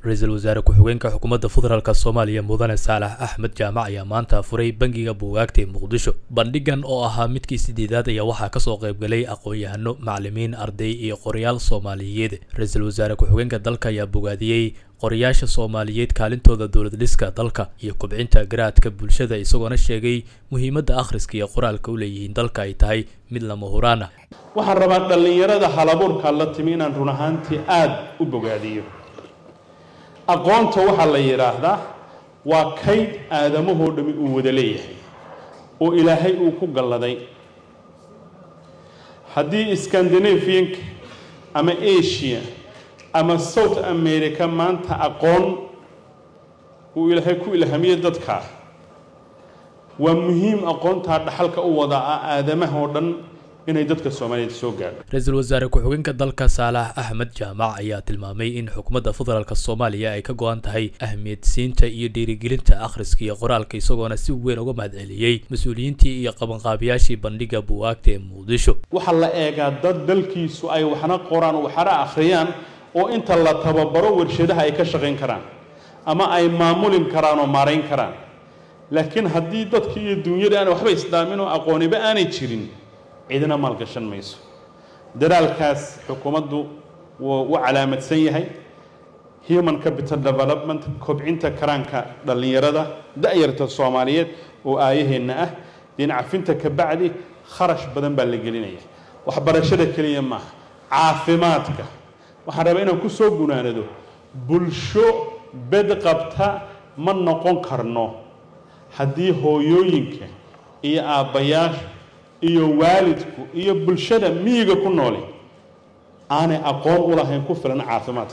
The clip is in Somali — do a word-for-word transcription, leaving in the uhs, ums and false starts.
Ra'iisul Wasaare ku-xigeenka xukuumadda federaalka Soomaaliya Mudane Saalax Axmed Jaamac ayaa maanta furay bangiga buugaagta ee Muqdisho. Bandhigan oo ahaa midkii sideedaad ayaa waxaa ka soo qayb galay aqoon-yahano, macallimiin, arday iyo qorayaal Soomaaliyeed. Ra'iisul Wasaare ku-xigeenka dalka ayaa bogaadiyey qorayaasha Soomaaliyeed kaalintooda dowlad dhiska dalka iyo kobcinta garaadka bulshada, isagoona sheegay muhiimadda akhriska iyo qoraalka u leeyihiin dalka ay tahay mid lama huraan ah. waxaan rabaa dhalinyarada halabuurka la timi inaan run ahaantii aad u bogaadiyo. aqoonta waxa la yiraahdaa waa kayd aadamahoo dhami uu wada leeyahay oo ilaahay uu ku galladay. haddii Scandinavian ama Asia ama South America maanta aqoon uu ilaahay ku ilhaamiyay dadka, waa muhiim aqoonta dhaxalka u wada aadamahoo dhan inay dadka Soomaaliyeed soo gaadho. Ra'iisul Wasaare ku-xigeenka dalka Saalax Axmed Jaamac ayaa tilmaamay in xukuumadda federaalka Soomaaliya ay ka go'an tahay ahmiyad siinta iyo dhiirigelinta akhriska iyo qoraalka, isagoona si weyn uga mahadceliyey mas'uuliyiintii iyo qabanqaabiyaashii bandhiga buugaagta ee Muqdisho. waxa la eegaa dad dalkiisu ay waxna qoraan waxna akhriyaan oo inta la tababaro warshadaha ay ka shaqayn karaan ama ay maamulin karaan oo maareyn karaan. laakiin haddii dadkii iyo dunyada aan waxba isdaamin oo aqooniba aanay jirin, cidina maalgashan mayso. dadaalkaas xukuumaddu wuu calaamadsan yahay human capital development, kobcinta karaanka dhalinyarada da'yarta Soomaaliyeed oo aayaheena ah. dhinacafinta ka bacdi kharash badan baa la gelinaya. waxbarashada kaliya maaha, caafimaadka. waxaan rabaa inaan ku soo gunaanado bulsho bed qabta ma noqon karno haddii hooyooyinka iyo aabbayaasha iyo waalidku iyo bulshada miyiga ku nool aanay aqoon u lahayn ku filan caafimaadka.